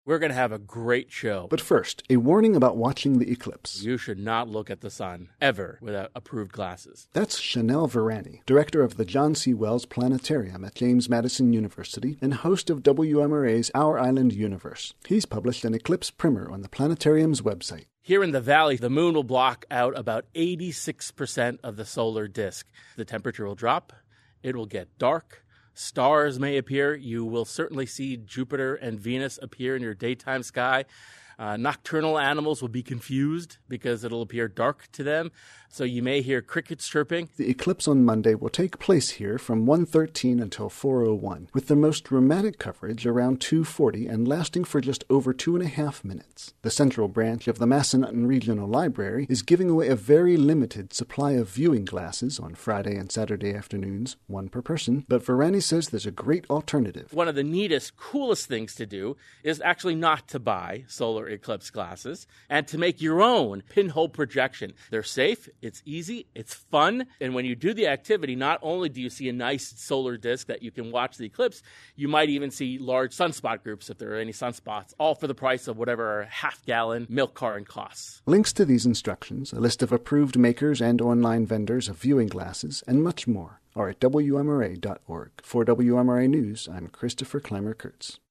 We're going to have a great show. But first, a warning about watching the eclipse. You should not look at the sun, ever, without approved glasses. That's Chanel Varani, director of the John C. Wells Planetarium at James Madison University and host of WMRA's Our Island Universe. He's published an eclipse primer on the planetarium's website. Here in the valley, the moon will block out about 86% of the solar disk. The temperature will drop. It will get dark. Stars may appear. You will certainly see Jupiter and Venus appear in your daytime sky. Nocturnal animals will be confused because it'll appear dark to them, so you may hear crickets chirping. The eclipse on Monday will take place here from 1:13 until 4:01, with the most dramatic coverage around 2:40 and lasting for just over 2.5 minutes. The central branch of the Massanutten Regional Library is giving away a very limited supply of viewing glasses on Friday and Saturday afternoons, one per person, but Varani says there's a great alternative. One of the neatest, coolest things to do is actually not to buy solar eclipse glasses and to make your own pinhole projection. They're safe, it's easy, it's fun, and when you do the activity, not only do you see a nice solar disk that you can watch the eclipse, you might even see large sunspot groups if there are any sunspots, all for the price of whatever a half-gallon milk carton costs. Links to these instructions, a list of approved makers and online vendors of viewing glasses, and much more are at WMRA.org. For WMRA News, I'm Christopher Clymer-Kurtz.